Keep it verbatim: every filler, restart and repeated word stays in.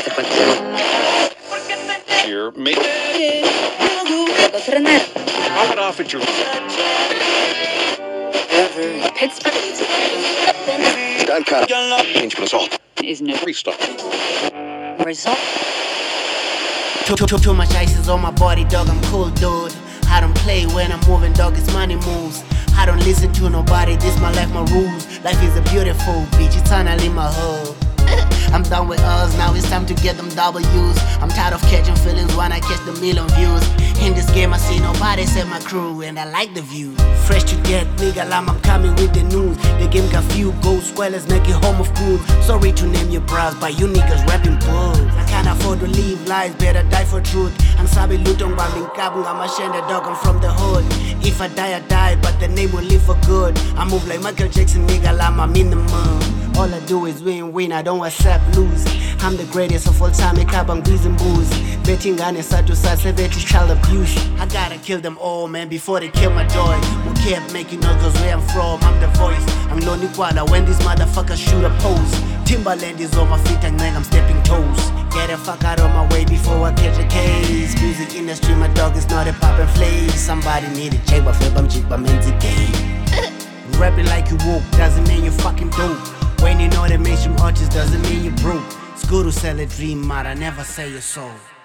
Here, make Knock it off at your Pittsburgh Change result. is no Restart. result. Too, too, too, too much ice is on my body, dog, I'm cool, dude. I don't play when I'm moving, dog, it's money moves. I don't listen to nobody, this my life, my rules. Life is a beautiful beach, eternally my hood. I'm done with us, now it's time to get them W's. I'm tired of catching feelings when I catch the million views. In this game I see nobody except my crew, and I like the view. Fresh to get, nigga, lam, I'm coming with the news. The game got few ghost squalors, make it home of goons. Sorry to name your bras, but you niggas rapping bulls. I can't afford to live lies, better die for truth. I'm sabi lutong bambing kabung, I'm a shender dog, I'm from the hood. If I die, I die, but the name will live for good. I move like Michael Jackson, nigga, lam, I'm in the mood. All I do is win, win, I don't accept lose. I'm the greatest of all time, make up on grease and booze. Betting on a side to side, severity, child abuse. I gotta kill them all, man, before they kill my joy. Who kept making noise, cause where I'm from, I'm the voice. I'm Lonely Kwala when these motherfuckers shoot a pose. Timberland is on my feet and then I'm stepping toes. Get the fuck out of my way before I catch a case. Music industry, my dog is not a pop and flame. Somebody need a check, but flip, I'm cheap, I'm in the game. Rapping like you woke, doesn't mean you fucking dope. When you know the mainstream artist doesn't mean you broke. It's good to sell a dream, but I never sell your soul.